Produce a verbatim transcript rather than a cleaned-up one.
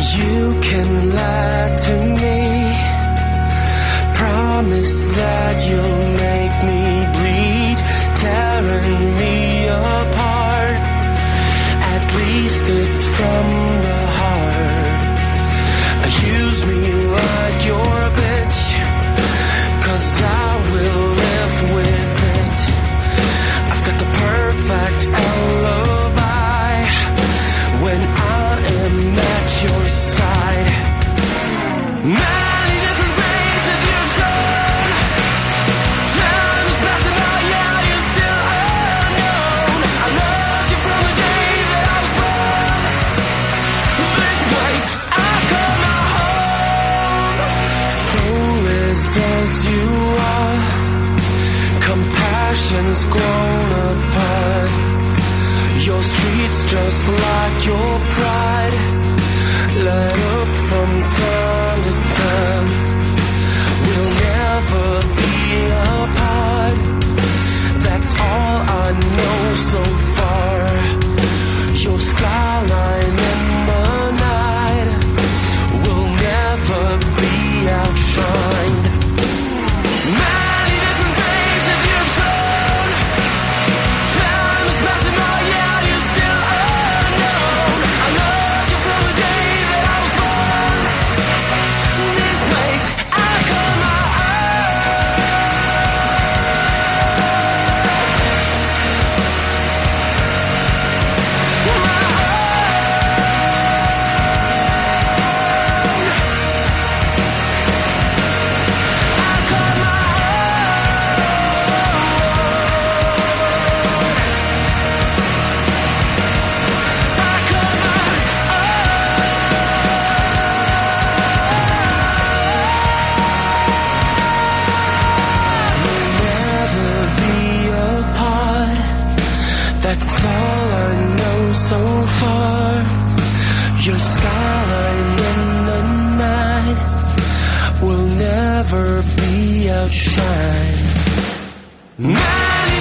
You can lie to me, promise that you'll make me bleed, tearing me apart. At least it's from the heart. Use me like your bitch, 'cause I will live with it. I've got the perfect alibi when I am at your side. Many different faces you've shown. Time is passing by, yeah, you're still unknown. I loved you from the day that I was born. This place I call my home. Soulless as you are, compassion's grown apart. Your streets just like your pride, light up from time to time. We'll never be apart. That's all I know so far. Your skyline in the night will never be outshined. Many different faces you've shown. Time is passing by, yeah, you're still unknown. I loved you from the day that I was born. This place I call my That's all I know so far. Your skyline in the night will never be outshined.